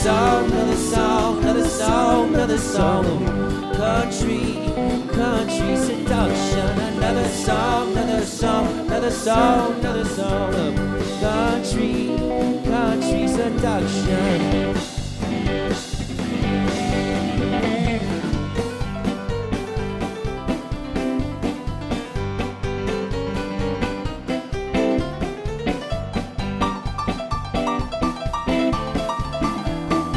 song, another song, another song, another song of country, country seduction. Another song, another song, another song, another song of country, country seduction.